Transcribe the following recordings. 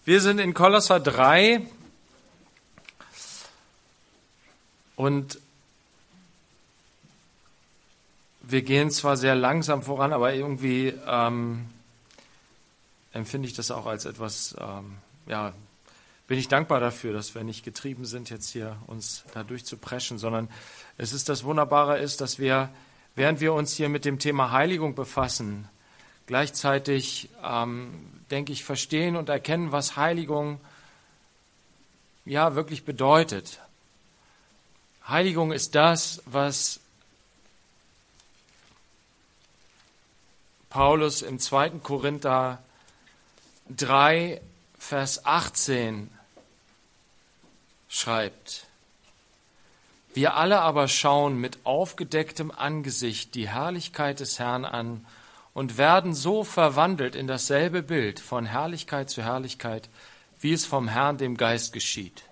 Wir sind in Kolosser 3 und wir gehen zwar sehr langsam voran, aber irgendwie empfinde ich das auch als etwas, bin ich dankbar dafür, dass wir nicht getrieben sind, jetzt hier uns da durchzupreschen, sondern es ist das Wunderbare ist, dass wir, während wir uns hier mit dem Thema Heiligung befassen, gleichzeitig, denke ich, verstehen und erkennen, was Heiligung ja wirklich bedeutet. Heiligung ist das, was Paulus im 2. Korinther 3, Vers 18 schreibt. Wir alle aber schauen mit aufgedecktem Angesicht die Herrlichkeit des Herrn an und werden so verwandelt in dasselbe Bild von Herrlichkeit zu Herrlichkeit, wie es vom Herrn, dem Geist, geschieht.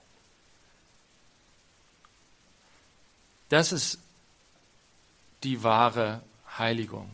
Das ist die wahre Heiligung.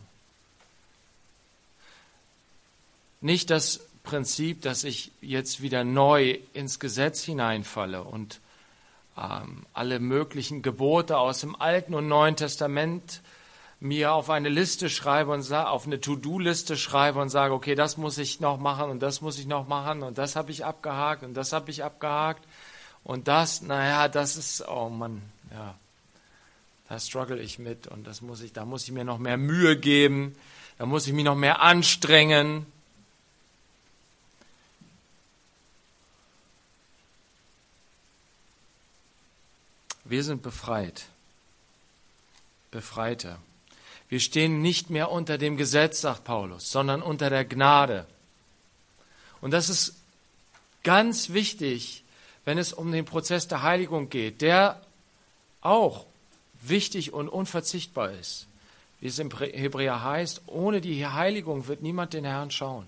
Nicht das Prinzip, dass ich jetzt wieder neu ins Gesetz hineinfalle und alle möglichen Gebote aus dem Alten und Neuen Testament mir auf eine Liste schreibe und auf eine To-Do-Liste schreibe und sage, okay, das muss ich noch machen und das muss ich noch machen und das habe ich abgehakt und das habe ich abgehakt und das, das ist, oh Mann, ja, da struggle ich mit und da muss ich mir noch mehr Mühe geben, da muss ich mich noch mehr anstrengen. Wir sind befreit, Befreite. Wir stehen nicht mehr unter dem Gesetz, sagt Paulus, sondern unter der Gnade. Und das ist ganz wichtig, wenn es um den Prozess der Heiligung geht, der auch wichtig und unverzichtbar ist. Wie es im Hebräer heißt, ohne die Heiligung wird niemand den Herrn schauen.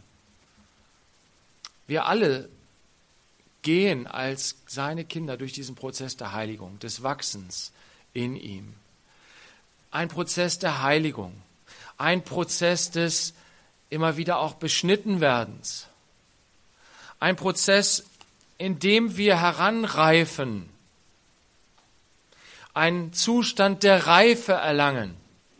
Wir alle gehen als seine Kinder durch diesen Prozess der Heiligung, des Wachsens in ihm. Ein Prozess der Heiligung, ein Prozess des immer wieder auch Beschnittenwerdens, ein Prozess, in dem wir heranreifen, einen Zustand der Reife erlangen.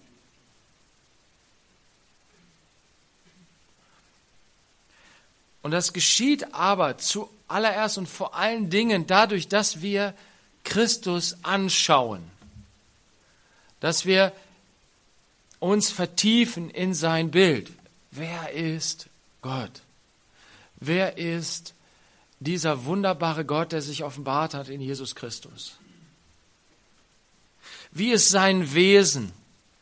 Und das geschieht aber zuallererst und vor allen Dingen dadurch, dass wir Christus anschauen, dass wir uns vertiefen in sein Bild. Wer ist Gott? Wer ist dieser wunderbare Gott, der sich offenbart hat in Jesus Christus? Wie ist sein Wesen?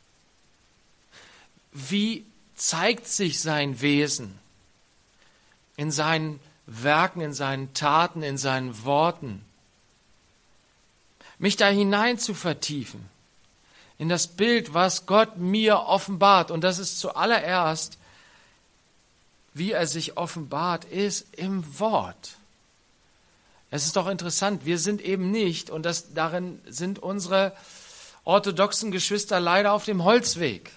Wie zeigt sich sein Wesen? In seinen Werken, in seinen Taten, in seinen Worten. Mich da hinein zu vertiefen, in das Bild, was Gott mir offenbart. Und das ist zuallererst, wie er sich offenbart, ist im Wort. Es ist doch interessant, wir sind eben nicht, und darin sind unsere orthodoxen Geschwister leider auf dem Holzweg.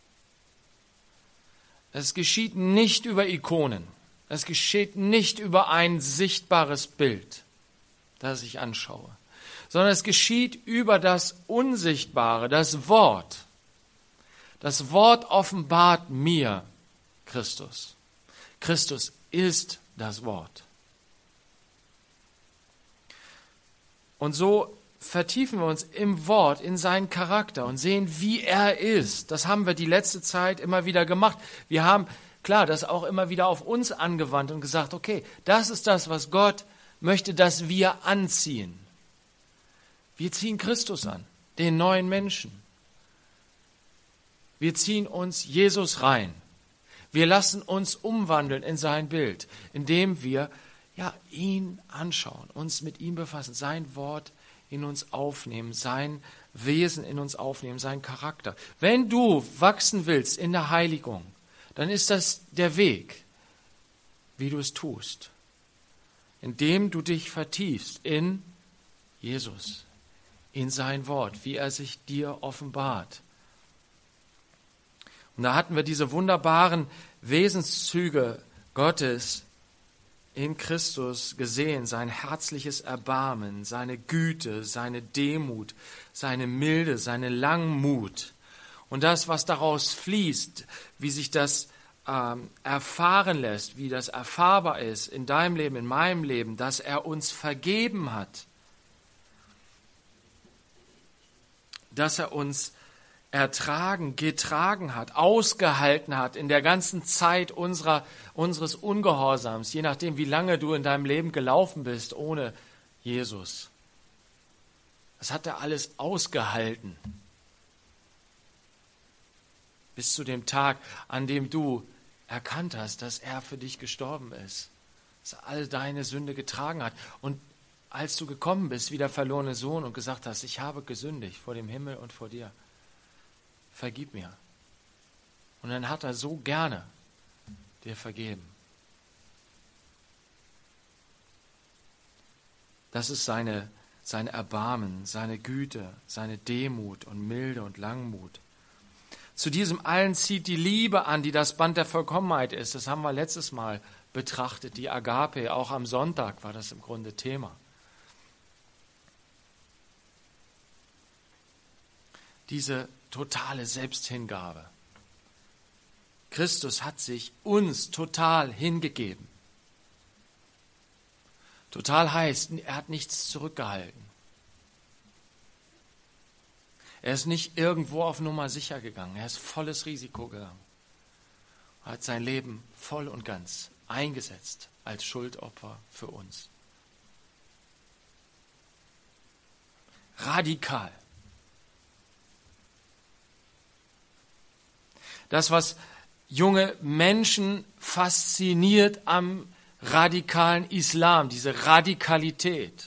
Es geschieht nicht über Ikonen. Es geschieht nicht über ein sichtbares Bild, das ich anschaue, sondern es geschieht über das Unsichtbare, das Wort. Das Wort offenbart mir Christus. Christus ist das Wort. Und so vertiefen wir uns im Wort, in seinen Charakter und sehen, wie er ist. Das haben wir die letzte Zeit immer wieder gemacht. Wir haben klar, das auch immer wieder auf uns angewandt und gesagt, okay, das ist das, was Gott möchte, dass wir anziehen. Wir ziehen Christus an, den neuen Menschen. Wir ziehen uns Jesus rein. Wir lassen uns umwandeln in sein Bild, indem wir ihn anschauen, uns mit ihm befassen, sein Wort in uns aufnehmen, sein Wesen in uns aufnehmen, sein Charakter. Wenn du wachsen willst in der Heiligung, dann ist das der Weg, wie du es tust, indem du dich vertiefst in Jesus, in sein Wort, wie er sich dir offenbart. Und da hatten wir diese wunderbaren Wesenszüge Gottes, in Christus gesehen, sein herzliches Erbarmen, seine Güte, seine Demut, seine Milde, seine Langmut. Und das, was daraus fließt, wie sich das erfahren lässt, wie das erfahrbar ist in deinem Leben, in meinem Leben, dass er uns vergeben hat, dass er uns getragen hat, ausgehalten hat in der ganzen Zeit unseres Ungehorsams, je nachdem, wie lange du in deinem Leben gelaufen bist ohne Jesus. Das hat er alles ausgehalten. Bis zu dem Tag, an dem du erkannt hast, dass er für dich gestorben ist, dass er all deine Sünde getragen hat. Und als du gekommen bist, wie der verlorene Sohn, und gesagt hast, ich habe gesündigt vor dem Himmel und vor dir, vergib mir. Und dann hat er so gerne dir vergeben. Das ist sein Erbarmen, seine Güte, seine Demut und Milde und Langmut. Zu diesem allen zieht die Liebe an, die das Band der Vollkommenheit ist. Das haben wir letztes Mal betrachtet, die Agape. Auch am Sonntag war das im Grunde Thema. Diese totale Selbsthingabe. Christus hat sich uns total hingegeben. Total heißt, er hat nichts zurückgehalten. Er ist nicht irgendwo auf Nummer sicher gegangen. Er ist volles Risiko gegangen. Er hat sein Leben voll und ganz eingesetzt als Schuldopfer für uns. Radikal. Das, was junge Menschen fasziniert am radikalen Islam, diese Radikalität.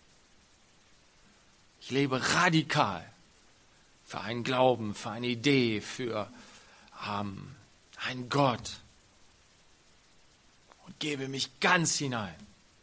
Ich lebe radikal für einen Glauben, für eine Idee, für einen Gott und gebe mich ganz hinein.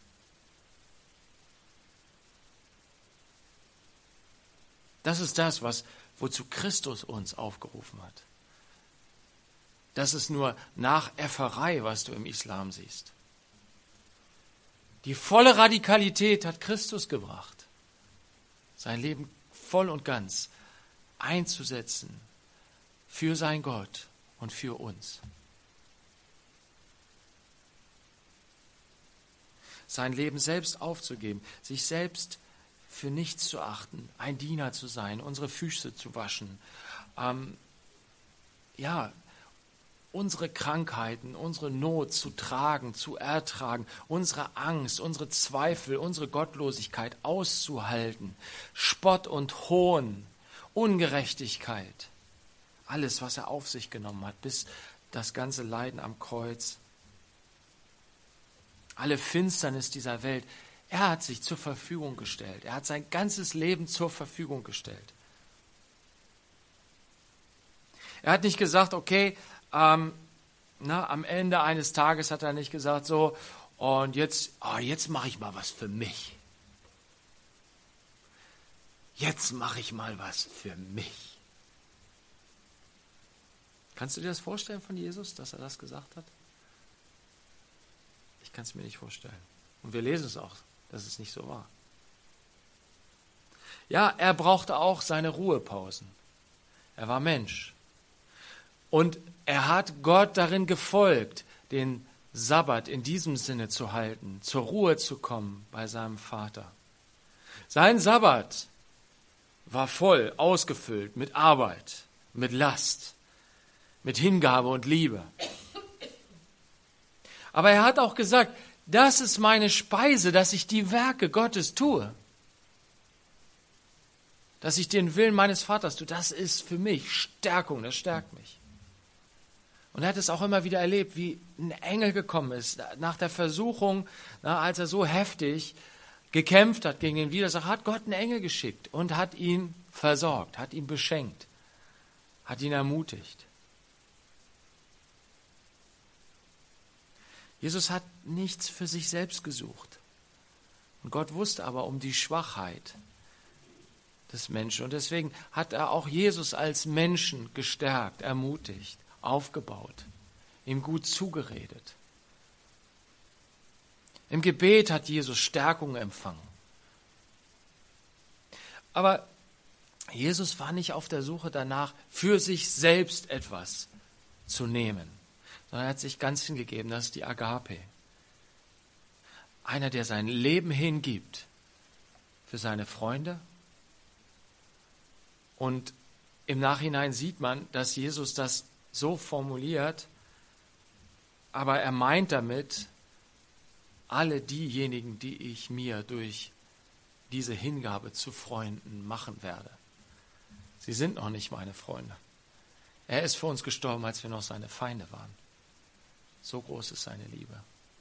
Das ist das, wozu Christus uns aufgerufen hat. Das ist nur Nachäfferei, was du im Islam siehst. Die volle Radikalität hat Christus gebracht. Sein Leben voll und ganz einzusetzen für sein Gott und für uns. Sein Leben selbst aufzugeben, sich selbst für nichts zu achten, ein Diener zu sein, unsere Füße zu waschen, unsere Krankheiten, unsere Not zu tragen, zu ertragen, unsere Angst, unsere Zweifel, unsere Gottlosigkeit auszuhalten, Spott und Hohn, Ungerechtigkeit, alles, was er auf sich genommen hat, bis das ganze Leiden am Kreuz, alle Finsternis dieser Welt, er hat sich zur Verfügung gestellt, er hat sein ganzes Leben zur Verfügung gestellt. Er hat nicht gesagt, okay, am Ende eines Tages hat er nicht gesagt, so, und jetzt mache ich mal was für mich. Jetzt mache ich mal was für mich. Kannst du dir das vorstellen von Jesus, dass er das gesagt hat? Ich kann es mir nicht vorstellen. Und wir lesen es auch, dass es nicht so war. Ja, er brauchte auch seine Ruhepausen. Er war Mensch. Und er hat Gott darin gefolgt, den Sabbat in diesem Sinne zu halten, zur Ruhe zu kommen bei seinem Vater. Sein Sabbat war voll, ausgefüllt mit Arbeit, mit Last, mit Hingabe und Liebe. Aber er hat auch gesagt, das ist meine Speise, dass ich die Werke Gottes tue. Dass ich den Willen meines Vaters tue, das ist für mich Stärkung, das stärkt mich. Und er hat es auch immer wieder erlebt, wie ein Engel gekommen ist, nach der Versuchung, als er so heftig gekämpft hat gegen den Widersacher, hat Gott einen Engel geschickt und hat ihn versorgt, hat ihn beschenkt, hat ihn ermutigt. Jesus hat nichts für sich selbst gesucht. Und Gott wusste aber um die Schwachheit des Menschen. Und deswegen hat er auch Jesus als Menschen gestärkt, ermutigt, aufgebaut, ihm gut zugeredet. Im Gebet hat Jesus Stärkung empfangen. Aber Jesus war nicht auf der Suche danach, für sich selbst etwas zu nehmen, sondern er hat sich ganz hingegeben. Das ist die Agape. Einer, der sein Leben hingibt für seine Freunde. Und im Nachhinein sieht man, dass Jesus das so formuliert, aber er meint damit alle diejenigen, die ich mir durch diese Hingabe zu Freunden machen werde. Sie sind noch nicht meine Freunde. Er ist für uns gestorben, als wir noch seine Feinde waren. So groß ist seine Liebe.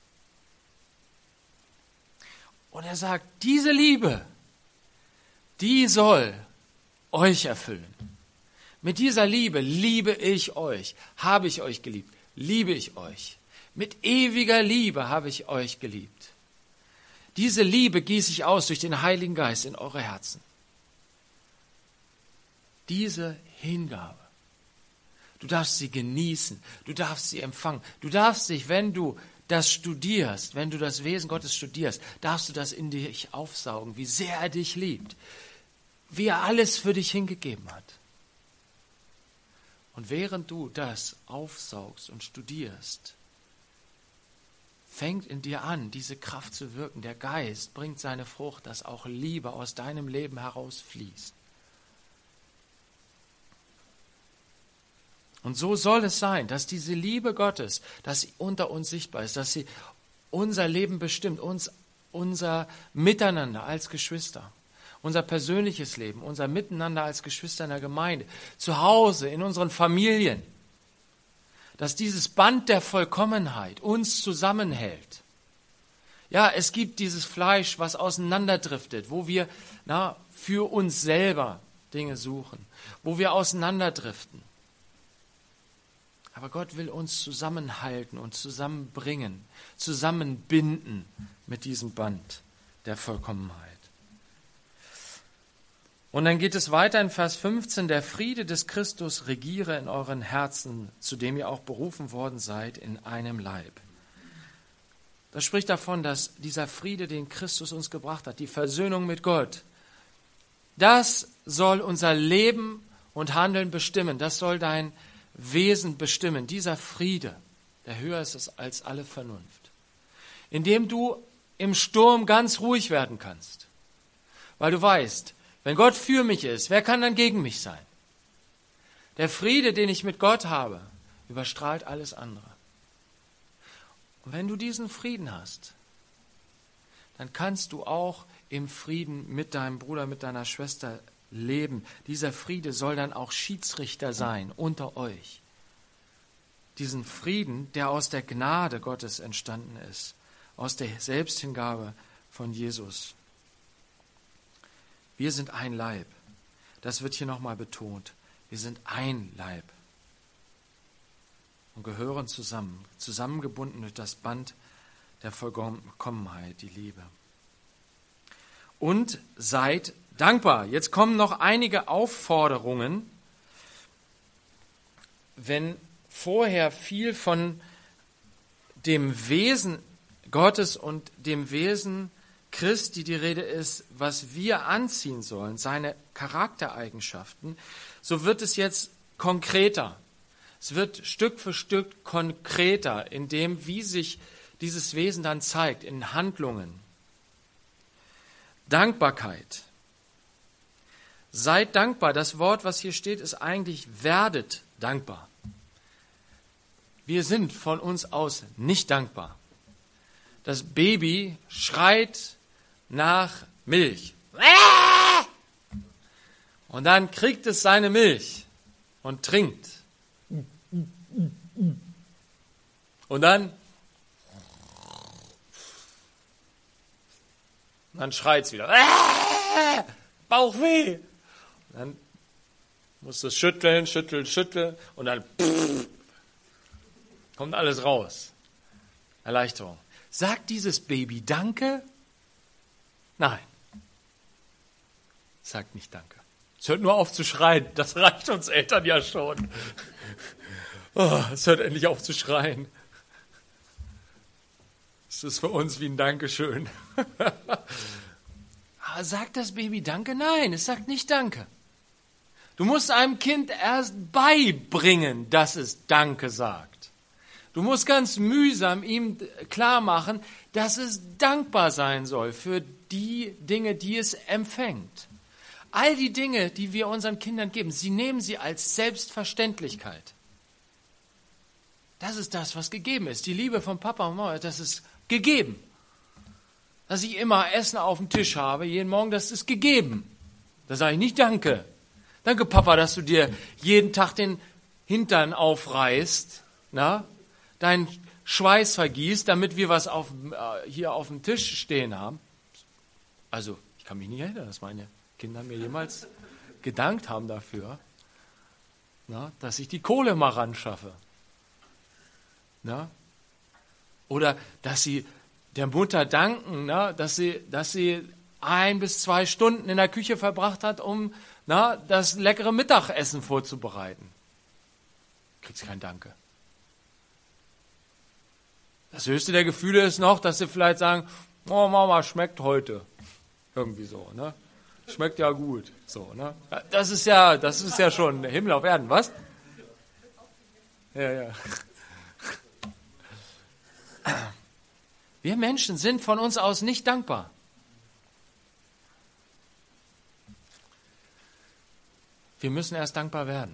Und er sagt, diese Liebe, die soll euch erfüllen. Mit dieser Liebe liebe ich euch, habe ich euch geliebt, liebe ich euch. Mit ewiger Liebe habe ich euch geliebt. Diese Liebe gieße ich aus durch den Heiligen Geist in eure Herzen. Diese Hingabe. Du darfst sie genießen, du darfst sie empfangen. Du darfst dich, wenn du das studierst, wenn du das Wesen Gottes studierst, darfst du das in dich aufsaugen, wie sehr er dich liebt, wie er alles für dich hingegeben hat. Und während du das aufsaugst und studierst, fängt in dir an, diese Kraft zu wirken. Der Geist bringt seine Frucht, dass auch Liebe aus deinem Leben herausfließt. Und so soll es sein, dass diese Liebe Gottes, dass sie unter uns sichtbar ist, dass sie unser Leben bestimmt, unser Miteinander als Geschwister, unser persönliches Leben, unser Miteinander als Geschwister in der Gemeinde, zu Hause, in unseren Familien, dass dieses Band der Vollkommenheit uns zusammenhält. Ja, es gibt dieses Fleisch, was auseinanderdriftet, wo wir für uns selber Dinge suchen, wo wir auseinanderdriften. Aber Gott will uns zusammenhalten und zusammenbringen, zusammenbinden mit diesem Band der Vollkommenheit. Und dann geht es weiter in Vers 15, der Friede des Christus regiere in euren Herzen, zu dem ihr auch berufen worden seid, in einem Leib. Das spricht davon, dass dieser Friede, den Christus uns gebracht hat, die Versöhnung mit Gott, das soll unser Leben und Handeln bestimmen, das soll dein Wesen bestimmen, dieser Friede, der höher ist als alle Vernunft, indem du im Sturm ganz ruhig werden kannst, weil du weißt, wenn Gott für mich ist, wer kann dann gegen mich sein? Der Friede, den ich mit Gott habe, überstrahlt alles andere. Und wenn du diesen Frieden hast, dann kannst du auch im Frieden mit deinem Bruder, mit deiner Schwester leben. Dieser Friede soll dann auch Schiedsrichter sein unter euch. Diesen Frieden, der aus der Gnade Gottes entstanden ist, aus der Selbsthingabe von Jesus. Wir sind ein Leib. Das wird hier nochmal betont. Wir sind ein Leib und gehören zusammen, zusammengebunden durch das Band der Vollkommenheit, die Liebe. Und seid dankbar. Jetzt kommen noch einige Aufforderungen. Wenn vorher viel von dem Wesen Gottes und dem Wesen Christi die Rede ist, was wir anziehen sollen, seine Charaktereigenschaften, so wird es jetzt konkreter. Es wird Stück für Stück konkreter in dem, wie sich dieses Wesen dann zeigt, in Handlungen. Dankbarkeit. Seid dankbar. Das Wort, was hier steht, ist eigentlich werdet dankbar. Wir sind von uns aus nicht dankbar. Das Baby schreit nach Milch. Und dann kriegt es seine Milch und trinkt. Und dann schreit es wieder. Bauchweh. Und dann musst du es schütteln und dann kommt alles raus. Erleichterung. Sagt dieses Baby Danke? Nein. Sagt nicht Danke. Es hört nur auf zu schreien. Das reicht uns Eltern ja schon. Oh, es hört endlich auf zu schreien. Es ist für uns wie ein Dankeschön. Aber sagt das Baby Danke? Nein, es sagt nicht Danke. Du musst einem Kind erst beibringen, dass es Danke sagt. Du musst ganz mühsam ihm klar machen, dass es dankbar sein soll für die Dinge, die es empfängt. All die Dinge, die wir unseren Kindern geben, sie nehmen sie als Selbstverständlichkeit. Das ist das, was gegeben ist. Die Liebe von Papa und Mama, das ist gegeben. Dass ich immer Essen auf dem Tisch habe, jeden Morgen, das ist gegeben. Da sage ich nicht Danke. Danke, Papa, dass du dir jeden Tag den Hintern aufreißt, deinen Schweiß vergießt, damit wir was hier auf dem Tisch stehen haben. Also, ich kann mich nicht erinnern, dass meine Kinder mir jemals gedankt haben dafür, dass ich die Kohle mal ran schaffe. Oder dass sie der Mutter danken, dass sie 1 bis 2 Stunden in der Küche verbracht hat, um das leckere Mittagessen vorzubereiten. Kriegst kein Danke. Das höchste der Gefühle ist noch, dass sie vielleicht sagen, oh Mama, schmeckt heute. Irgendwie so, Schmeckt ja gut. So, Das ist ja schon Himmel auf Erden, was? Ja. Wir Menschen sind von uns aus nicht dankbar. Wir müssen erst dankbar werden.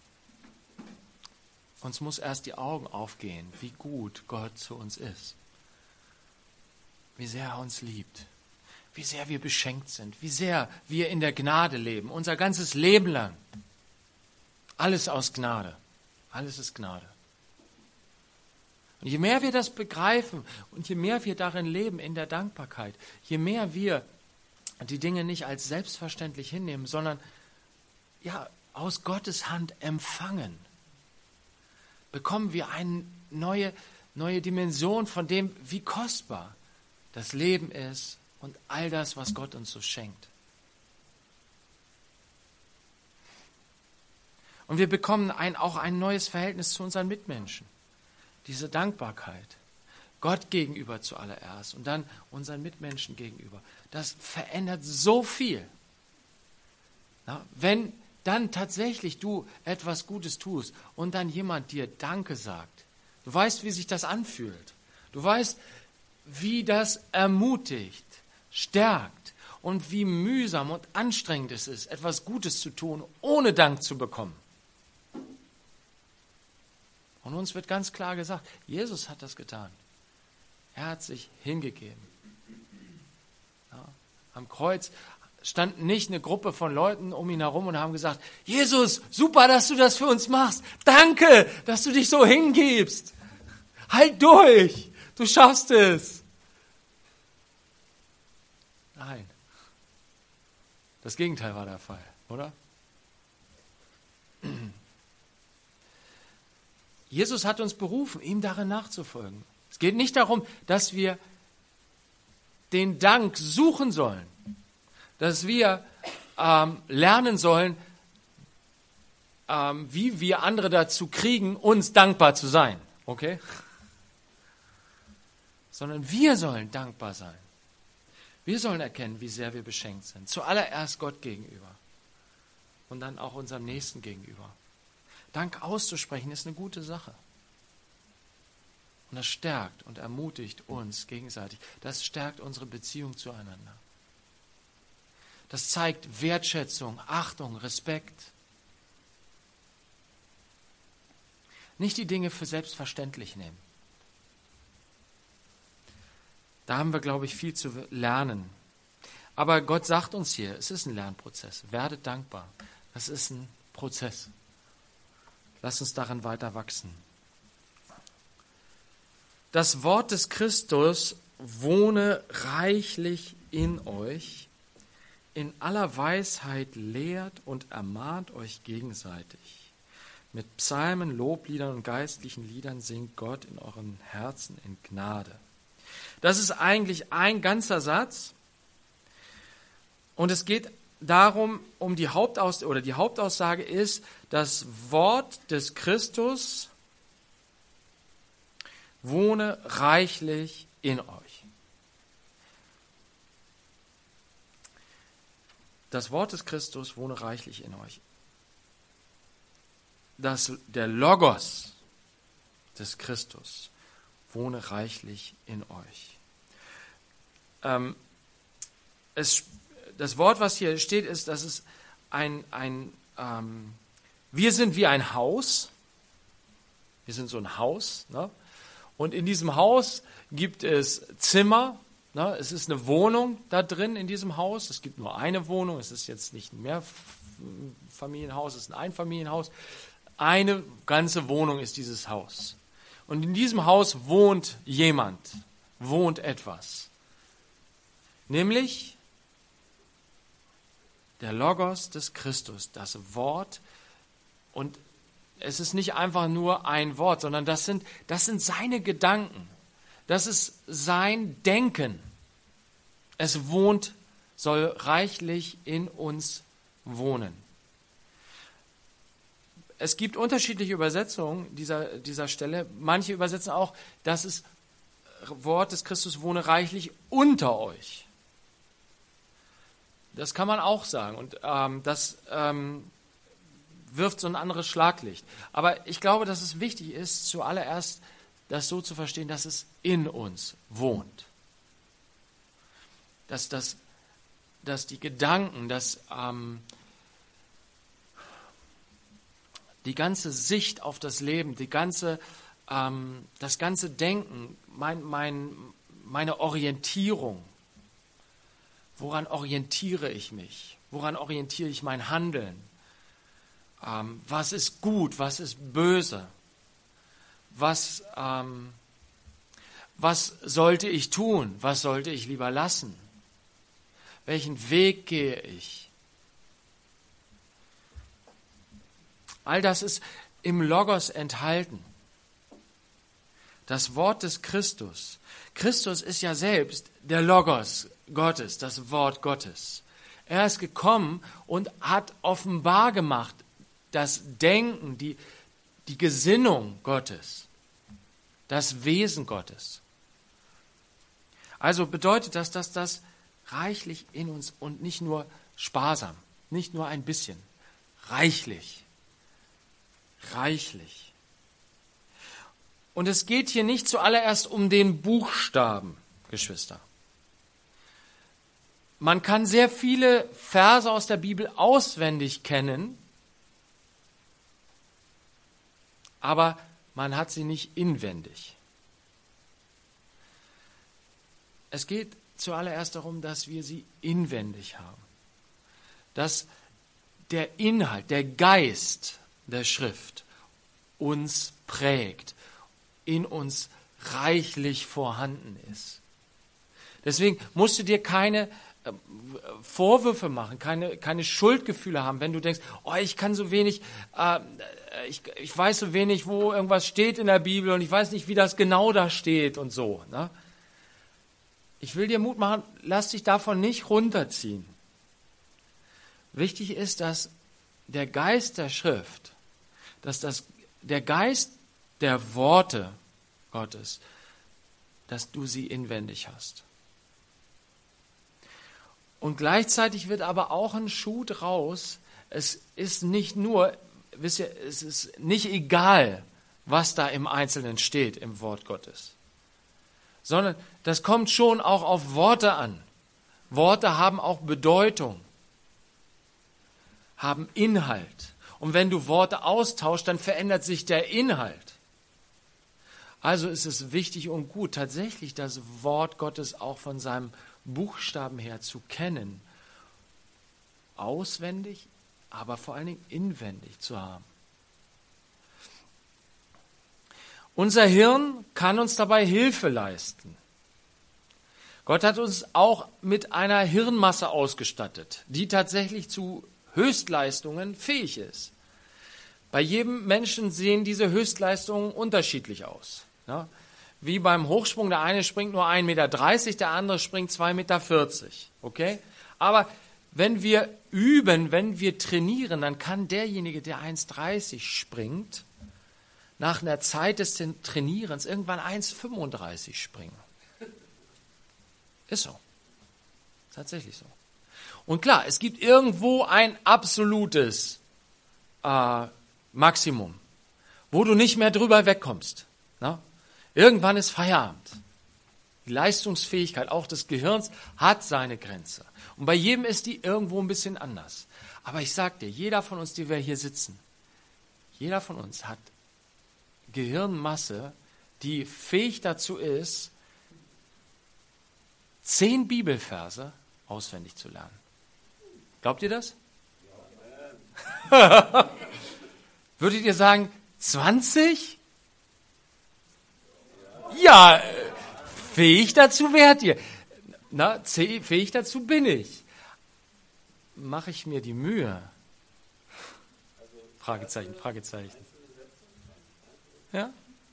Uns muss erst die Augen aufgehen, wie gut Gott zu uns ist. Wie sehr er uns liebt. Wie sehr wir beschenkt sind. Wie sehr wir in der Gnade leben. Unser ganzes Leben lang. Alles aus Gnade. Alles ist Gnade. Und je mehr wir das begreifen und je mehr wir darin leben, in der Dankbarkeit, je mehr wir die Dinge nicht als selbstverständlich hinnehmen, sondern aus Gottes Hand empfangen, bekommen wir eine neue Dimension von dem, wie kostbar das Leben ist und all das, was Gott uns so schenkt. Und wir bekommen auch ein neues Verhältnis zu unseren Mitmenschen. Diese Dankbarkeit, Gott gegenüber zuallererst und dann unseren Mitmenschen gegenüber, das verändert so viel. Wenn dann tatsächlich du etwas Gutes tust und dann jemand dir Danke sagt, du weißt, wie sich das anfühlt. Du weißt, wie das ermutigt, stärkt und wie mühsam und anstrengend es ist, etwas Gutes zu tun, ohne Dank zu bekommen. Und uns wird ganz klar gesagt, Jesus hat das getan. Er hat sich hingegeben. Am Kreuz stand nicht eine Gruppe von Leuten um ihn herum und haben gesagt, Jesus, super, dass du das für uns machst. Danke, dass du dich so hingibst. Halt durch, du schaffst es. Nein, das Gegenteil war der Fall, oder? Jesus hat uns berufen, ihm darin nachzufolgen. Es geht nicht darum, dass wir den Dank suchen sollen, dass wir lernen sollen, wie wir andere dazu kriegen, uns dankbar zu sein. Okay? Sondern wir sollen dankbar sein. Wir sollen erkennen, wie sehr wir beschenkt sind. Zuallererst Gott gegenüber und dann auch unserem Nächsten gegenüber. Dank auszusprechen ist eine gute Sache. Und das stärkt und ermutigt uns gegenseitig. Das stärkt unsere Beziehung zueinander. Das zeigt Wertschätzung, Achtung, Respekt. Nicht die Dinge für selbstverständlich nehmen. Da haben wir, glaube ich, viel zu lernen. Aber Gott sagt uns hier, es ist ein Lernprozess. Werdet dankbar. Das ist ein Prozess. Lasst uns daran weiter wachsen. Das Wort des Christus wohne reichlich in euch. In aller Weisheit lehrt und ermahnt euch gegenseitig. Mit Psalmen, Lobliedern und geistlichen Liedern singt Gott in euren Herzen in Gnade. Das ist eigentlich ein ganzer Satz. Und es geht darum, die Hauptaussage ist, das Wort des Christus wohne reichlich in euch. Das Wort des Christus wohne reichlich in euch. Der Logos des Christus wohne reichlich in euch. Das Wort, was hier steht, ist, dass es wir sind wie ein Haus. Wir sind so ein Haus. Ne? Und in diesem Haus gibt es Zimmer. Ne? Es ist eine Wohnung da drin in diesem Haus. Es gibt nur eine Wohnung. Es ist jetzt nicht ein Mehrfamilienhaus, es ist ein Einfamilienhaus. Eine ganze Wohnung ist dieses Haus. Und in diesem Haus wohnt jemand, wohnt etwas. Nämlich der Logos des Christus, das Wort. Und es ist nicht einfach nur ein Wort, sondern das sind seine Gedanken. Das ist sein Denken. Es soll reichlich in uns wohnen. Es gibt unterschiedliche Übersetzungen dieser Stelle. Manche übersetzen auch, dass das Wort des Christus wohne reichlich unter euch. Das kann man auch sagen. Und das wirft so ein anderes Schlaglicht. Aber ich glaube, dass es wichtig ist, zuallererst das so zu verstehen, dass es in uns wohnt. Dass die Gedanken, die ganze Sicht auf das Leben, das ganze Denken, meine Orientierung, woran orientiere ich mich? Woran orientiere ich mein Handeln? Was ist gut, was ist böse? Was sollte ich tun? Was sollte ich lieber lassen? Welchen Weg gehe ich? All das ist im Logos enthalten. Das Wort des Christus. Christus ist ja selbst der Logos Gottes, das Wort Gottes. Er ist gekommen und hat offenbar gemacht, das Denken, die Gesinnung Gottes, das Wesen Gottes. Also bedeutet das, dass das reichlich in uns und nicht nur sparsam, nicht nur ein bisschen, reichlich. Reichlich. Und es geht hier nicht zuallererst um den Buchstaben, Geschwister. Man kann sehr viele Verse aus der Bibel auswendig kennen, aber man hat sie nicht inwendig. Es geht zuallererst darum, dass wir sie inwendig haben. Dass der Inhalt, der Geist der Schrift uns prägt, in uns reichlich vorhanden ist. Deswegen musst du dir keine Vorwürfe machen, keine Schuldgefühle haben, wenn du denkst, oh, ich kann so wenig, ich weiß so wenig, wo irgendwas steht in der Bibel und ich weiß nicht, wie das genau da steht und so. Ne? Ich will dir Mut machen, lass dich davon nicht runterziehen. Wichtig ist, dass der Geist der Schrift, der Geist der Worte Gottes, dass du sie inwendig hast. Und gleichzeitig wird aber auch ein Schuh draus, es ist nicht nur, wisst ihr, es ist nicht egal, was da im Einzelnen steht im Wort Gottes, sondern das kommt schon auch auf Worte an. Worte haben auch Bedeutung, haben Inhalt. Und wenn du Worte austauschst, dann verändert sich der Inhalt. Also ist es wichtig und gut, tatsächlich das Wort Gottes auch von seinem Buchstaben her zu kennen. Auswendig, aber vor allen Dingen inwendig zu haben. Unser Hirn kann uns dabei Hilfe leisten. Gott hat uns auch mit einer Hirnmasse ausgestattet, die tatsächlich zu Höchstleistungen fähig ist. Bei jedem Menschen sehen diese Höchstleistungen unterschiedlich aus. Ja? Wie beim Hochsprung, der eine springt nur 1,30 Meter, der andere springt 2,40 Meter. Okay? Aber wenn wir üben, wenn wir trainieren, dann kann derjenige, der 1,30 springt, nach einer Zeit des Trainierens irgendwann 1,35 springen. Ist so. Tatsächlich so. Und klar, es gibt irgendwo ein absolutes Maximum, wo du nicht mehr drüber wegkommst. Na? Irgendwann ist Feierabend. Die Leistungsfähigkeit auch des Gehirns hat seine Grenze. Und bei jedem ist die irgendwo ein bisschen anders. Aber ich sag dir, jeder von uns, die wir hier sitzen, jeder von uns hat Gehirnmasse, die fähig dazu ist, 10 Bibelverse auswendig zu lernen. Glaubt ihr das? Würdet ihr sagen, 20? Ja, fähig dazu wärt ihr. Na, fähig dazu bin ich. Mache ich mir die Mühe? Fragezeichen, Fragezeichen. Ja?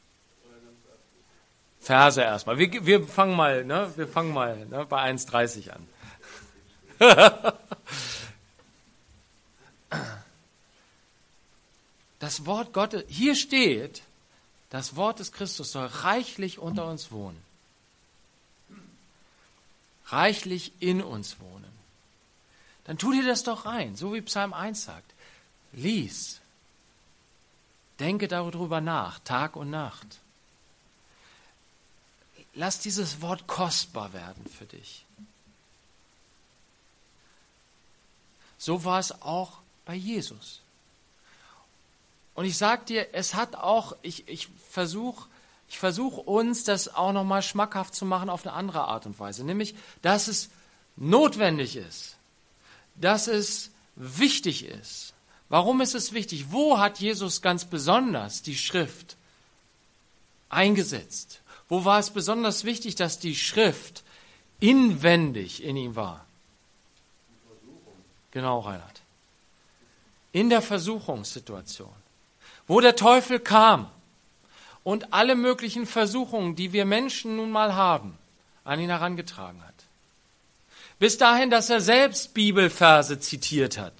Verse erstmal. Wir fangen mal, bei 1,30 an. Das Wort Gottes, hier steht, das Wort des Christus soll reichlich unter uns wohnen. Reichlich in uns wohnen. Dann tu dir das doch rein, so wie Psalm 1 sagt. Lies. Denke darüber nach, Tag und Nacht. Lass dieses Wort kostbar werden für dich. So war es auch bei Jesus. Und ich sage dir, es hat auch, ich versuche uns das auch nochmal schmackhaft zu machen auf eine andere Art und Weise. Nämlich, dass es notwendig ist, dass es wichtig ist. Warum ist es wichtig? Wo hat Jesus ganz besonders die Schrift eingesetzt? Wo war es besonders wichtig, dass die Schrift inwendig in ihm war? Genau, Reinhard. In der Versuchungssituation, wo der Teufel kam und alle möglichen Versuchungen, die wir Menschen nun mal haben, an ihn herangetragen hat. Bis dahin, dass er selbst Bibelverse zitiert hat.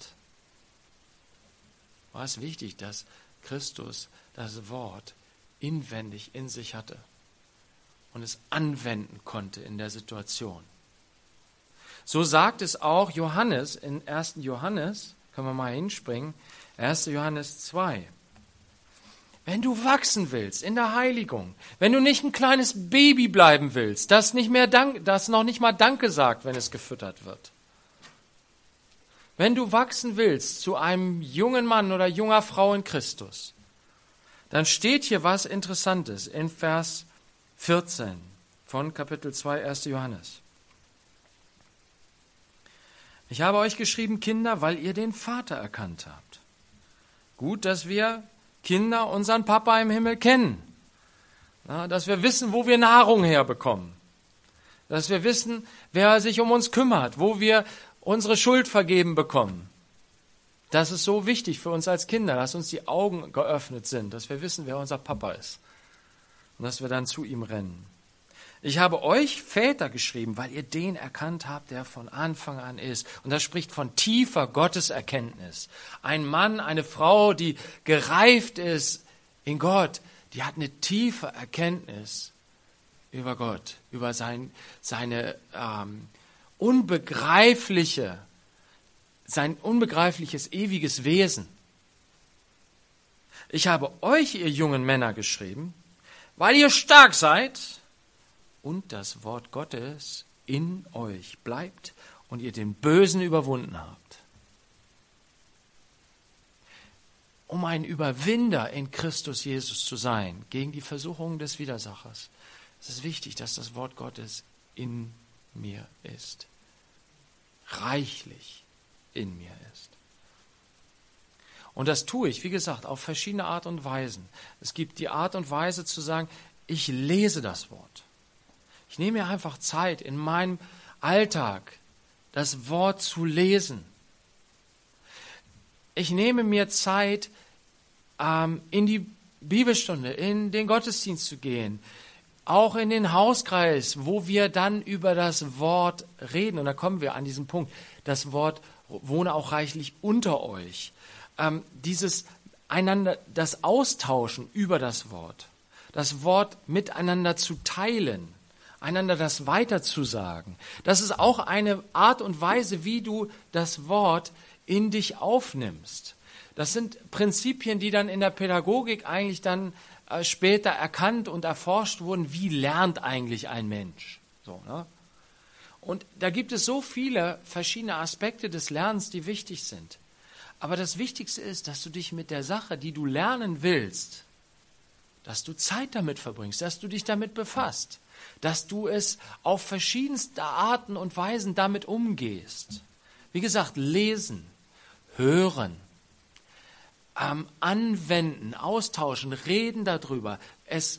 War es wichtig, dass Christus das Wort inwendig in sich hatte und es anwenden konnte in der Situation. So sagt es auch Johannes in 1. Johannes, können wir mal hinspringen, 1. Johannes 2. Wenn du wachsen willst in der Heiligung, wenn du nicht ein kleines Baby bleiben willst, das noch nicht mal Danke sagt, wenn es gefüttert wird. Wenn du wachsen willst zu einem jungen Mann oder junger Frau in Christus, dann steht hier was Interessantes in Vers 14 von Kapitel 2, 1. Johannes. Ich habe euch geschrieben, Kinder, weil ihr den Vater erkannt habt. Gut, dass wir Kinder unseren Papa im Himmel kennen. Ja, dass wir wissen, wo wir Nahrung herbekommen. Dass wir wissen, wer sich um uns kümmert, wo wir unsere Schuld vergeben bekommen. Das ist so wichtig für uns als Kinder, dass uns die Augen geöffnet sind, dass wir wissen, wer unser Papa ist. Und dass wir dann zu ihm rennen. Ich habe euch Väter geschrieben, weil ihr den erkannt habt, der von Anfang an ist. Und das spricht von tiefer Gotteserkenntnis. Ein Mann, eine Frau, die gereift ist in Gott, die hat eine tiefe Erkenntnis über Gott, über sein unbegreifliches ewiges Wesen. Ich habe euch, ihr jungen Männer, geschrieben, weil ihr stark seid und das Wort Gottes in euch bleibt und ihr den Bösen überwunden habt. Um ein Überwinder in Christus Jesus zu sein, gegen die Versuchungen des Widersachers, ist es wichtig, dass das Wort Gottes in mir ist. Reichlich in mir ist. Und das tue ich, wie gesagt, auf verschiedene Art und Weisen. Es gibt die Art und Weise zu sagen, ich lese das Wort. Ich nehme mir einfach Zeit, in meinem Alltag das Wort zu lesen. Ich nehme mir Zeit, in die Bibelstunde, in den Gottesdienst zu gehen, auch in den Hauskreis, wo wir dann über das Wort reden. Und da kommen wir an diesen Punkt. Das Wort wohne auch reichlich unter euch. Das Austauschen über das Wort miteinander zu teilen, einander das weiterzusagen. Das ist auch eine Art und Weise, wie du das Wort in dich aufnimmst. Das sind Prinzipien, die dann in der Pädagogik eigentlich dann später erkannt und erforscht wurden. Wie lernt eigentlich ein Mensch? So, ne? Und da gibt es so viele verschiedene Aspekte des Lernens, die wichtig sind. Aber das Wichtigste ist, dass du dich mit der Sache, die du lernen willst, dass du Zeit damit verbringst, dass du dich damit befasst, dass du es auf verschiedenste Arten und Weisen damit umgehst. Wie gesagt, lesen, hören, anwenden, austauschen, reden darüber, es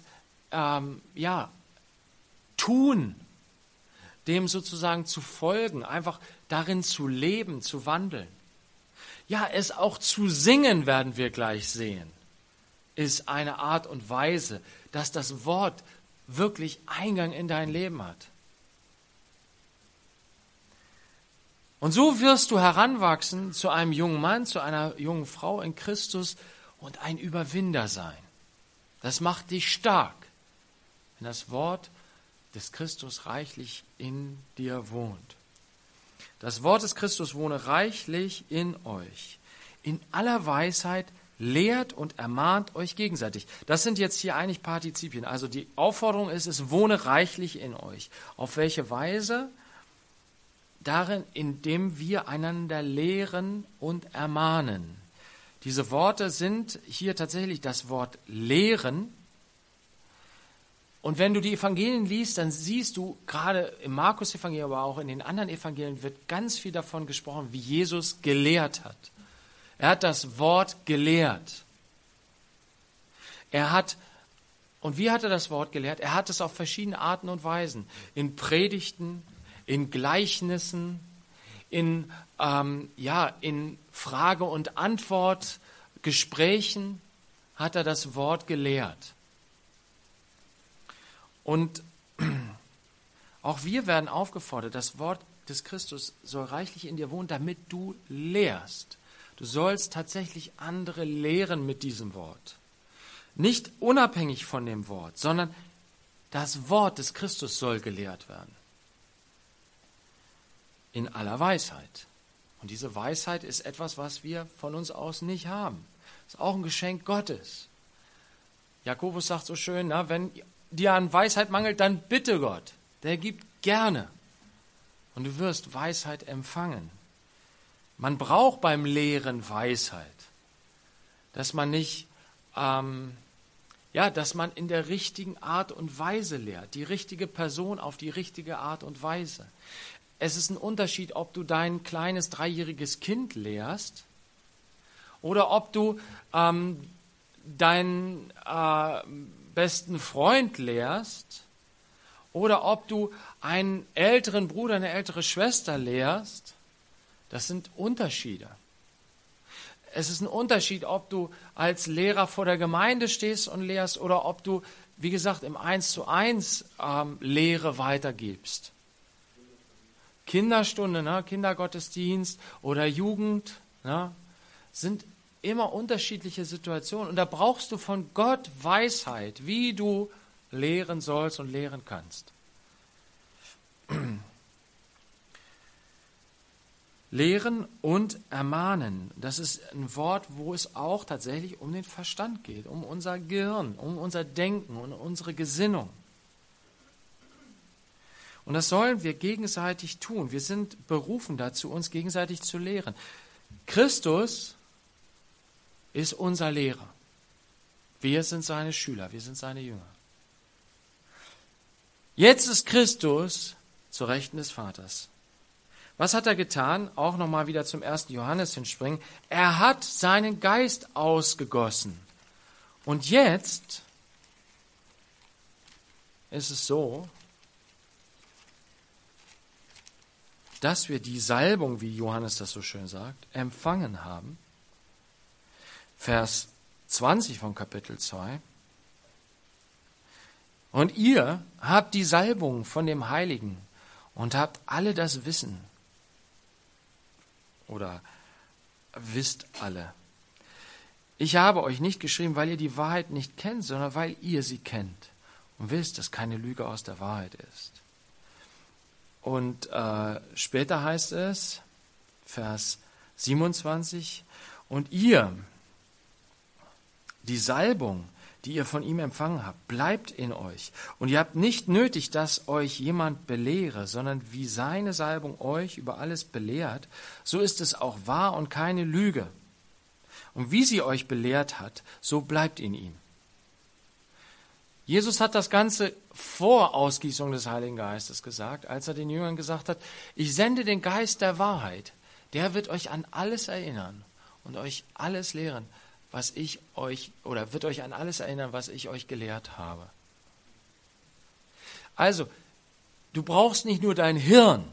tun, dem sozusagen zu folgen, einfach darin zu leben, zu wandeln. Ja, es auch zu singen, werden wir gleich sehen, ist eine Art und Weise, dass das Wort wirklich Eingang in dein Leben hat. Und so wirst du heranwachsen zu einem jungen Mann, zu einer jungen Frau in Christus und ein Überwinder sein. Das macht dich stark, wenn das Wort des Christus reichlich in dir wohnt. Das Wort des Christus wohne reichlich in euch. In aller Weisheit lehrt und ermahnt euch gegenseitig. Das sind jetzt hier eigentlich Partizipien. Also die Aufforderung ist, es wohne reichlich in euch. Auf welche Weise? Darin, indem wir einander lehren und ermahnen. Diese Worte sind hier tatsächlich das Wort lehren. Und wenn du die Evangelien liest, dann siehst du, gerade im Markus-Evangelium, aber auch in den anderen Evangelien wird ganz viel davon gesprochen, wie Jesus gelehrt hat. Er hat das Wort gelehrt. Und wie hat er das Wort gelehrt? Er hat es auf verschiedene Arten und Weisen. In Predigten, in Gleichnissen, in Frage- und Antwort-Gesprächen hat er das Wort gelehrt. Und auch wir werden aufgefordert, das Wort des Christus soll reichlich in dir wohnen, damit du lehrst. Du sollst tatsächlich andere lehren mit diesem Wort. Nicht unabhängig von dem Wort, sondern das Wort des Christus soll gelehrt werden. In aller Weisheit. Und diese Weisheit ist etwas, was wir von uns aus nicht haben. Das ist auch ein Geschenk Gottes. Jakobus sagt so schön, wenn dir an Weisheit mangelt, dann bitte Gott. Der gibt gerne. Und du wirst Weisheit empfangen. Man braucht beim Lehren Weisheit. Dass man nicht, dass man in der richtigen Art und Weise lehrt. Die richtige Person auf die richtige Art und Weise. Es ist ein Unterschied, ob du dein kleines 3-jähriges Kind lehrst oder ob du deinen besten Freund lehrst oder ob du einen älteren Bruder, eine ältere Schwester lehrst. Das sind Unterschiede. Es ist ein Unterschied, ob du als Lehrer vor der Gemeinde stehst und lehrst oder ob du, wie gesagt, im 1:1 Lehre weitergibst. Kinderstunde, Kindergottesdienst oder Jugend, sind immer unterschiedliche Situationen. Und da brauchst du von Gott Weisheit, wie du lehren sollst und lehren kannst. Lehren und ermahnen, das ist ein Wort, wo es auch tatsächlich um den Verstand geht, um unser Gehirn, um unser Denken und unsere Gesinnung. Und das sollen wir gegenseitig tun. Wir sind berufen dazu, uns gegenseitig zu lehren. Christus ist unser Lehrer. Wir sind seine Schüler, wir sind seine Jünger. Jetzt ist Christus zur Rechten des Vaters. Was hat er getan? Auch nochmal wieder zum 1. Johannes hinspringen. Er hat seinen Geist ausgegossen. Und jetzt ist es so, dass wir die Salbung, wie Johannes das so schön sagt, empfangen haben. Vers 20 von Kapitel 2. Und ihr habt die Salbung von dem Heiligen und habt alle das Wissen. Oder wisst alle. Ich habe euch nicht geschrieben, weil ihr die Wahrheit nicht kennt, sondern weil ihr sie kennt und wisst, dass keine Lüge aus der Wahrheit ist. Und später heißt es, Vers 27, und ihr, die Salbung, die ihr von ihm empfangen habt, bleibt in euch. Und ihr habt nicht nötig, dass euch jemand belehre, sondern wie seine Salbung euch über alles belehrt, so ist es auch wahr und keine Lüge. Und wie sie euch belehrt hat, so bleibt in ihm. Jesus hat das Ganze vor Ausgießung des Heiligen Geistes gesagt, als er den Jüngern gesagt hat, ich sende den Geist der Wahrheit, der wird euch an alles erinnern und euch alles lehren, wird euch an alles erinnern, was ich euch gelehrt habe. Also, du brauchst nicht nur dein Hirn.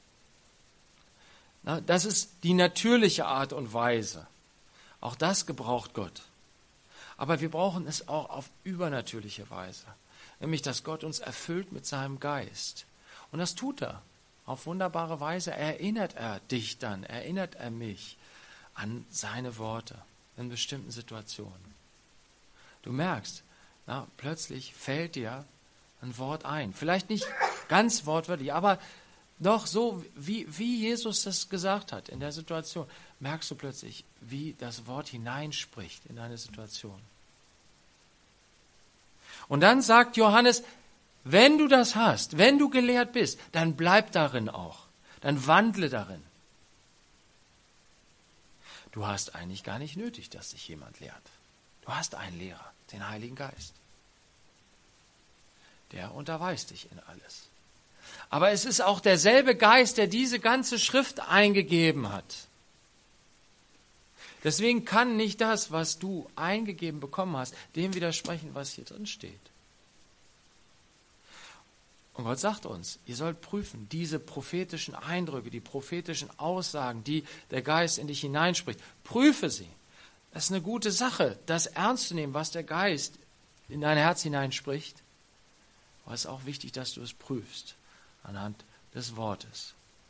Das ist die natürliche Art und Weise. Auch das gebraucht Gott. Aber wir brauchen es auch auf übernatürliche Weise. Nämlich, dass Gott uns erfüllt mit seinem Geist. Und das tut er. Auf wunderbare Weise erinnert er dich dann, erinnert er mich an seine Worte in bestimmten Situationen. Du merkst, plötzlich fällt dir ein Wort ein. Vielleicht nicht ganz wortwörtlich, aber doch so, wie Jesus das gesagt hat in der Situation, merkst du plötzlich, wie das Wort hineinspricht in deine Situation. Und dann sagt Johannes, wenn du das hast, wenn du gelehrt bist, dann bleib darin auch, dann wandle darin. Du hast eigentlich gar nicht nötig, dass dich jemand lehrt. Du hast einen Lehrer, den Heiligen Geist. Der unterweist dich in alles. Aber es ist auch derselbe Geist, der diese ganze Schrift eingegeben hat. Deswegen kann nicht das, was du eingegeben bekommen hast, dem widersprechen, was hier drin steht. Und Gott sagt uns, ihr sollt prüfen, diese prophetischen Eindrücke, die prophetischen Aussagen, die der Geist in dich hineinspricht, prüfe sie. Das ist eine gute Sache, das ernst zu nehmen, was der Geist in dein Herz hineinspricht. Aber es ist auch wichtig, dass du es prüfst anhand des Wortes.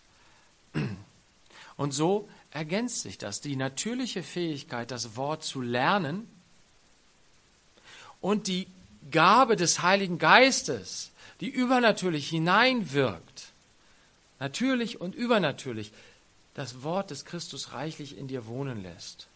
Und so ergänzt sich das, die natürliche Fähigkeit, das Wort zu lernen und die Gabe des Heiligen Geistes, die übernatürlich hineinwirkt, natürlich und übernatürlich, das Wort des Christus reichlich in dir wohnen lässt.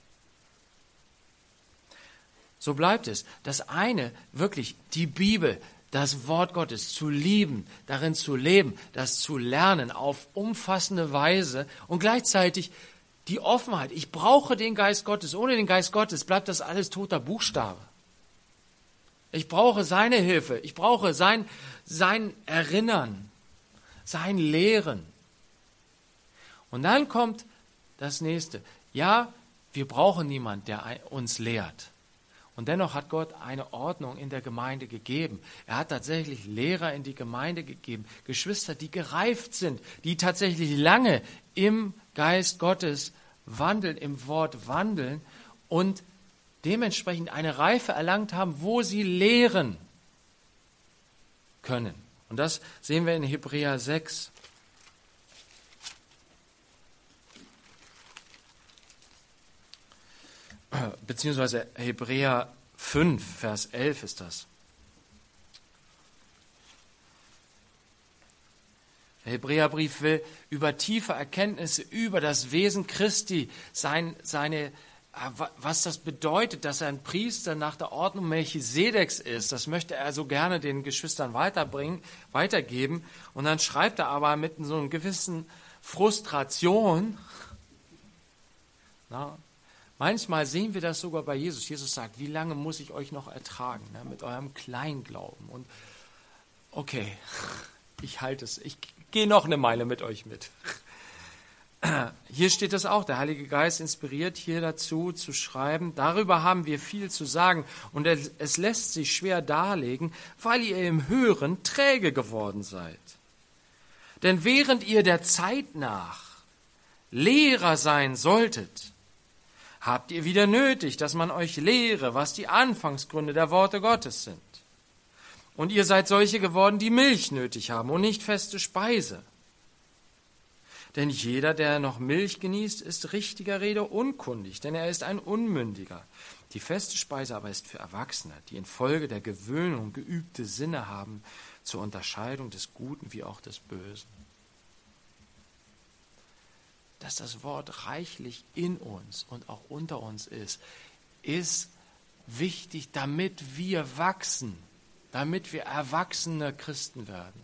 So bleibt es, das eine, wirklich die Bibel, das Wort Gottes zu lieben, darin zu leben, das zu lernen auf umfassende Weise und gleichzeitig die Offenheit. Ich brauche den Geist Gottes. Ohne den Geist Gottes bleibt das alles toter Buchstabe. Ich brauche seine Hilfe. Ich brauche sein Erinnern, sein Lehren. Und dann kommt das Nächste. Ja, wir brauchen niemanden, der uns lehrt. Und dennoch hat Gott eine Ordnung in der Gemeinde gegeben. Er hat tatsächlich Lehrer in die Gemeinde gegeben, Geschwister, die gereift sind, die tatsächlich lange im Geist Gottes wandeln, im Wort wandeln und dementsprechend eine Reife erlangt haben, wo sie lehren können. Und das sehen wir in Hebräer 6. Beziehungsweise Hebräer 5, Vers 11 ist das. Der Hebräerbrief will über tiefe Erkenntnisse über das Wesen Christi, was das bedeutet, dass er ein Priester nach der Ordnung Melchisedeks ist. Das möchte er so gerne den Geschwistern weitergeben. Und dann schreibt er aber mit so einer gewissen Frustration, manchmal sehen wir das sogar bei Jesus. Jesus sagt, wie lange muss ich euch noch ertragen, mit eurem Kleinglauben? Und okay, ich halte es, ich gehe noch eine Meile mit euch mit. Hier steht es auch, der Heilige Geist inspiriert hier dazu zu schreiben, darüber haben wir viel zu sagen und es lässt sich schwer darlegen, weil ihr im Hören träge geworden seid. Denn während ihr der Zeit nach Lehrer sein solltet, habt ihr wieder nötig, dass man euch lehre, was die Anfangsgründe der Worte Gottes sind. Und ihr seid solche geworden, die Milch nötig haben und nicht feste Speise. Denn jeder, der noch Milch genießt, ist richtiger Rede unkundig, denn er ist ein Unmündiger. Die feste Speise aber ist für Erwachsene, die infolge der Gewöhnung geübte Sinne haben zur Unterscheidung des Guten wie auch des Bösen. Dass das Wort reichlich in uns und auch unter uns ist wichtig, damit wir wachsen, damit wir erwachsene Christen werden.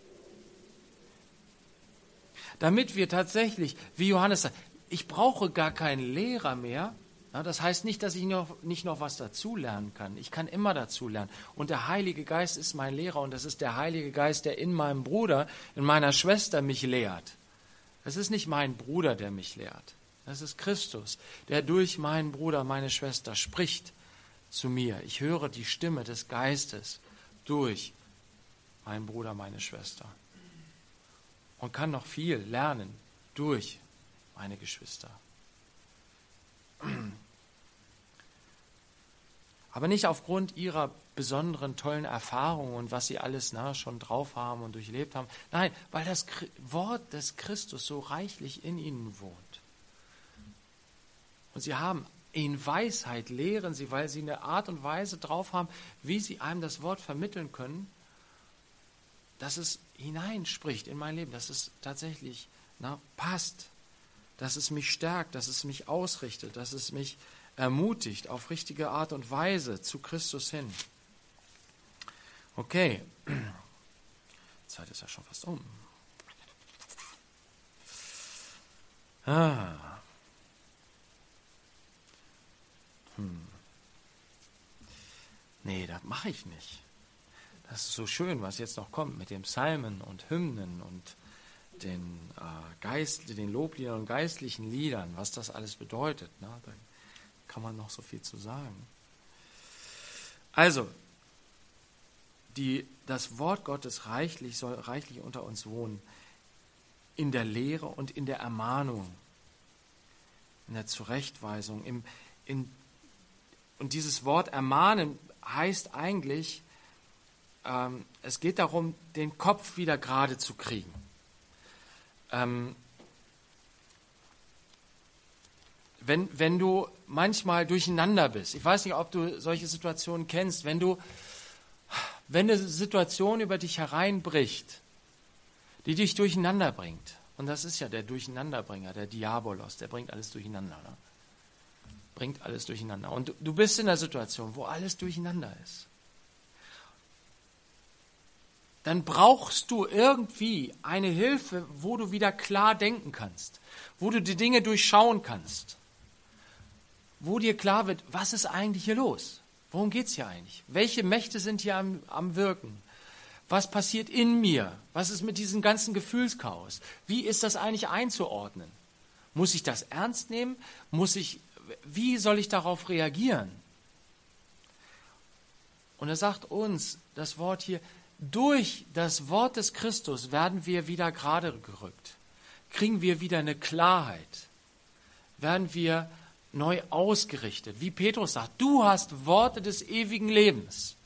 Damit wir tatsächlich, wie Johannes sagt, ich brauche gar keinen Lehrer mehr. Ja, das heißt nicht, dass ich nicht noch was dazulernen kann. Ich kann immer dazulernen. Und der Heilige Geist ist mein Lehrer und das ist der Heilige Geist, der in meinem Bruder, in meiner Schwester mich lehrt. Es ist nicht mein Bruder, der mich lehrt. Das ist Christus, der durch meinen Bruder, meine Schwester spricht zu mir. Ich höre die Stimme des Geistes durch meinen Bruder, meine Schwester. Und kann noch viel lernen durch meine Geschwister. Aber nicht aufgrund ihrer besonderen, tollen Erfahrungen und was sie alles schon drauf haben und durchlebt haben. Nein, weil das Wort des Christus so reichlich in ihnen wohnt. Und sie haben in Weisheit, lehren sie, weil sie eine Art und Weise drauf haben, wie sie einem das Wort vermitteln können, dass es hineinspricht in mein Leben, dass es tatsächlich passt, dass es mich stärkt, dass es mich ausrichtet, dass es mich ermutigt auf richtige Art und Weise zu Christus hin. Okay, die Zeit ist ja schon fast um. Nee, das mache ich nicht. Das ist so schön, was jetzt noch kommt mit den Psalmen und Hymnen und den Lobliedern und geistlichen Liedern, was das alles bedeutet. Da kann man noch so viel zu sagen. Also, das Wort Gottes soll reichlich unter uns wohnen, in der Lehre und in der Ermahnung, in der Zurechtweisung. Und dieses Wort ermahnen heißt eigentlich, es geht darum, den Kopf wieder gerade zu kriegen. Wenn du manchmal durcheinander bist, ich weiß nicht, ob du solche Situationen kennst, wenn eine Situation über dich hereinbricht, die dich durcheinander bringt, und das ist ja der Durcheinanderbringer, der Diabolos, der bringt alles durcheinander. Ne? Bringt alles durcheinander. Und du bist in einer Situation, wo alles durcheinander ist. Dann brauchst du irgendwie eine Hilfe, wo du wieder klar denken kannst, wo du die Dinge durchschauen kannst, wo dir klar wird, was ist eigentlich hier los? Worum geht es hier eigentlich? Welche Mächte sind hier am Wirken? Was passiert in mir? Was ist mit diesem ganzen Gefühlschaos? Wie ist das eigentlich einzuordnen? Muss ich das ernst nehmen? Wie soll ich darauf reagieren? Und er sagt uns, das Wort hier, durch das Wort des Christus werden wir wieder gerade gerückt. Kriegen wir wieder eine Klarheit. Werden wir neu ausgerichtet. Wie Petrus sagt, du hast Worte des ewigen Lebens.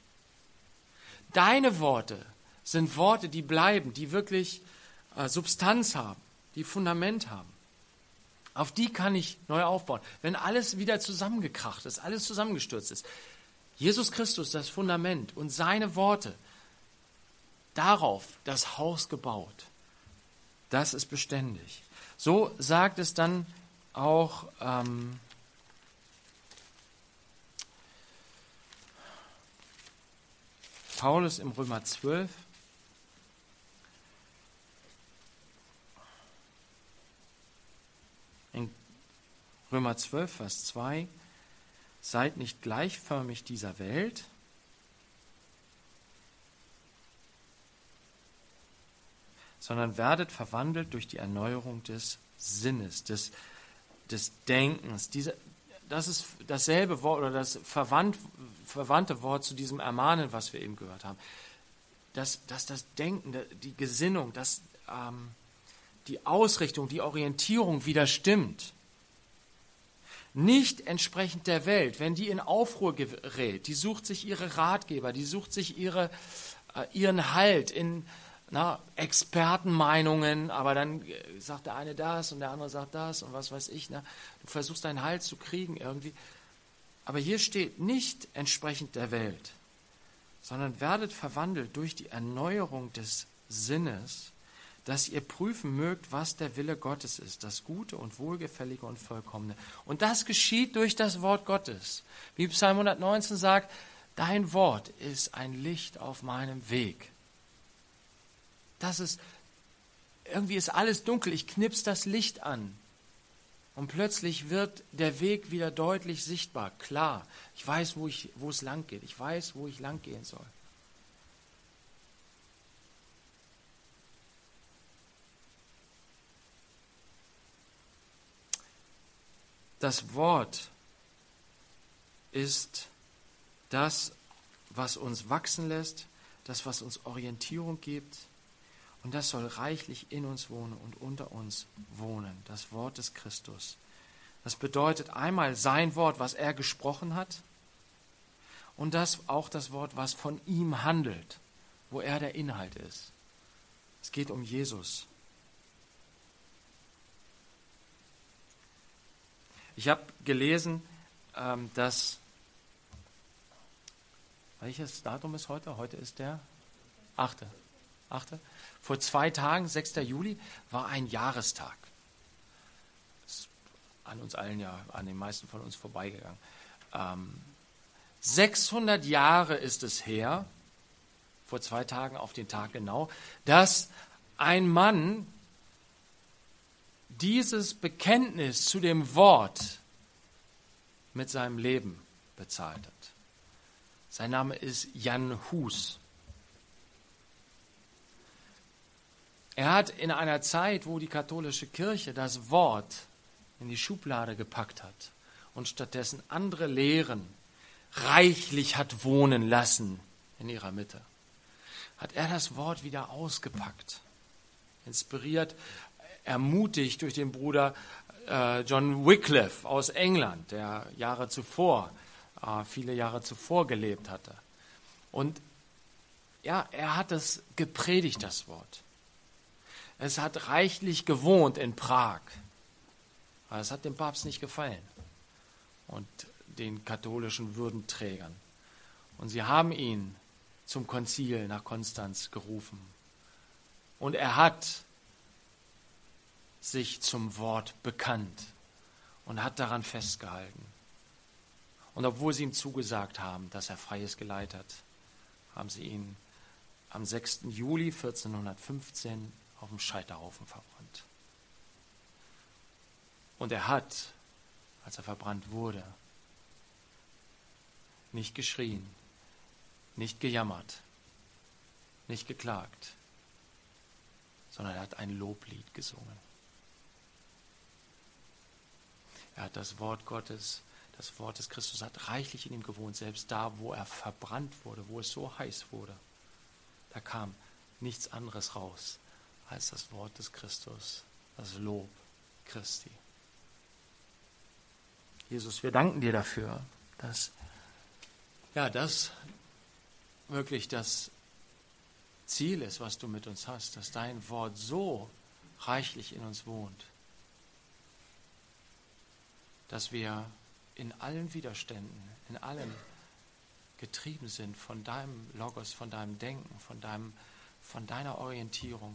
Deine Worte sind Worte, die bleiben, die wirklich Substanz haben, die Fundament haben. Auf die kann ich neu aufbauen. Wenn alles wieder zusammengekracht ist, alles zusammengestürzt ist. Jesus Christus, das Fundament und seine Worte, darauf das Haus gebaut. Das ist beständig. So sagt es dann auch Paulus im Römer 12. In Römer 12, Vers 2. Seid nicht gleichförmig dieser Welt, sondern werdet verwandelt durch die Erneuerung des Sinnes, des Denkens. Das ist dasselbe Wort oder das verwandte Wort zu diesem Ermahnen, was wir eben gehört haben. Dass das Denken, die Gesinnung, die Ausrichtung, die Orientierung wieder stimmt. Nicht entsprechend der Welt. Wenn die in Aufruhr gerät, die sucht sich ihre Ratgeber, die sucht sich ihren Halt in Expertenmeinungen, aber dann sagt der eine das und der andere sagt das und was weiß ich. Du versuchst deinen Hals zu kriegen irgendwie. Aber hier steht nicht entsprechend der Welt, sondern werdet verwandelt durch die Erneuerung des Sinnes, dass ihr prüfen mögt, was der Wille Gottes ist, das Gute und Wohlgefällige und Vollkommene. Und das geschieht durch das Wort Gottes. Wie Psalm 119 sagt, dein Wort ist ein Licht auf meinem Weg. Irgendwie ist alles dunkel, ich knipse das Licht an. Und plötzlich wird der Weg wieder deutlich sichtbar, klar. Ich weiß, wo es lang geht. Ich weiß, wo ich lang gehen soll. Das Wort ist das, was uns wachsen lässt, das, was uns Orientierung gibt. Und das soll reichlich in uns wohnen und unter uns wohnen. Das Wort des Christus. Das bedeutet einmal sein Wort, was er gesprochen hat. Und das auch das Wort, was von ihm handelt, wo er der Inhalt ist. Es geht um Jesus. Ich habe gelesen, dass, welches Datum ist heute? Heute ist der 8. Vor 2 Tagen, 6. Juli, war ein Jahrestag. Das ist an uns allen ja, an den meisten von uns vorbeigegangen. 600 Jahre ist es her, vor 2 Tagen auf den Tag genau, dass ein Mann dieses Bekenntnis zu dem Wort mit seinem Leben bezahlt hat. Sein Name ist Jan Hus. Er hat in einer Zeit, wo die katholische Kirche das Wort in die Schublade gepackt hat und stattdessen andere Lehren reichlich hat wohnen lassen in ihrer Mitte, hat er das Wort wieder ausgepackt, inspiriert, ermutigt durch den Bruder John Wycliffe aus England, der viele Jahre zuvor gelebt hatte. Und ja, er hat es gepredigt, das Wort. Es hat reichlich gewohnt in Prag. Aber es hat dem Papst nicht gefallen und den katholischen Würdenträgern. Und sie haben ihn zum Konzil nach Konstanz gerufen. Und er hat sich zum Wort bekannt und hat daran festgehalten. Und obwohl sie ihm zugesagt haben, dass er freies Geleit hat, haben sie ihn am 6. Juli 1415 auf dem Scheiterhaufen verbrannt. Und er hat, als er verbrannt wurde, nicht geschrien, nicht gejammert, nicht geklagt, sondern er hat ein Loblied gesungen. Er hat das Wort Gottes, das Wort des Christus hat reichlich in ihm gewohnt, selbst da, wo er verbrannt wurde, wo es so heiß wurde. Da kam nichts anderes raus als das Wort des Christus, das Lob Christi. Jesus, wir danken dir dafür, dass das wirklich das Ziel ist, was du mit uns hast, dass dein Wort so reichlich in uns wohnt, dass wir in allen Widerständen, in allem getrieben sind von deinem Logos, von deinem Denken, von deiner Orientierung.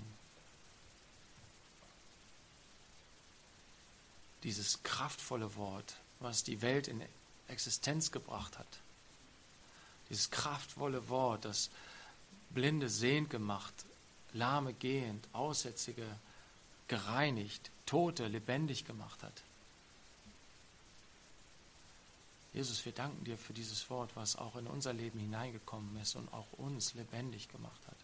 Dieses kraftvolle Wort, was die Welt in Existenz gebracht hat. Dieses kraftvolle Wort, das Blinde sehend gemacht, Lahme gehend, Aussätzige gereinigt, Tote lebendig gemacht hat. Jesus, wir danken dir für dieses Wort, was auch in unser Leben hineingekommen ist und auch uns lebendig gemacht hat.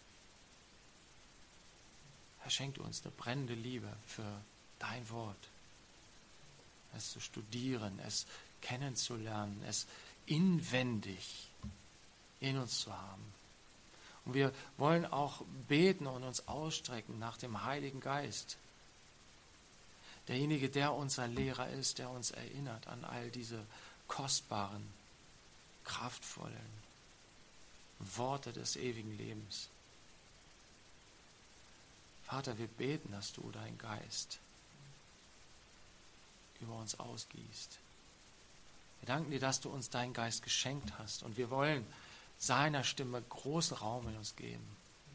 Herr, schenk uns eine brennende Liebe für dein Wort. Es zu studieren, es kennenzulernen, es inwendig in uns zu haben. Und wir wollen auch beten und uns ausstrecken nach dem Heiligen Geist. Derjenige, der unser Lehrer ist, der uns erinnert an all diese kostbaren, kraftvollen Worte des ewigen Lebens. Vater, wir beten, dass du deinen Geist über uns ausgießt. Wir danken dir, dass du uns deinen Geist geschenkt hast und wir wollen seiner Stimme großen Raum in uns geben.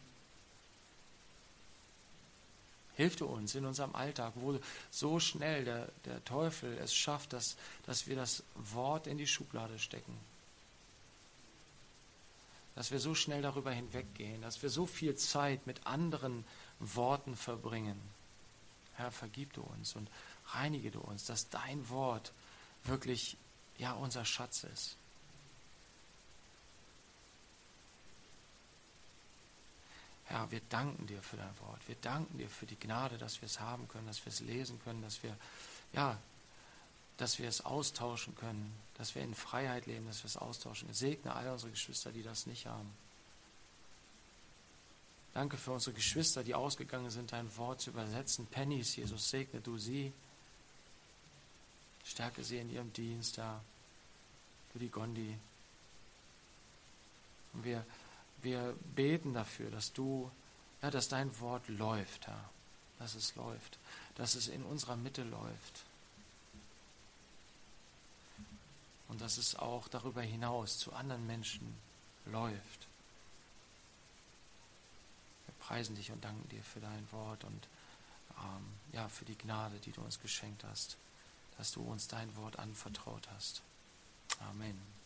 Hilf du uns in unserem Alltag, wo so schnell der Teufel es schafft, dass wir das Wort in die Schublade stecken. Dass wir so schnell darüber hinweggehen, dass wir so viel Zeit mit anderen Worten verbringen. Herr, vergib du uns und reinige du uns, dass dein Wort wirklich unser Schatz ist. Herr, wir danken dir für dein Wort. Wir danken dir für die Gnade, dass wir es haben können, dass wir es lesen können, dass wir es austauschen können, dass wir in Freiheit leben, dass wir es austauschen. Segne all unsere Geschwister, die das nicht haben. Danke für unsere Geschwister, die ausgegangen sind, dein Wort zu übersetzen. Pennies, Jesus, segne du sie. Stärke sie in ihrem Dienst, da. Du die Gondi. Und wir beten dafür, dass dein Wort läuft, Herr. Dass es läuft. Dass es in unserer Mitte läuft. Und dass es auch darüber hinaus zu anderen Menschen läuft. Wir preisen dich und danken dir für dein Wort und für die Gnade, die du uns geschenkt hast, dass du uns dein Wort anvertraut hast. Amen.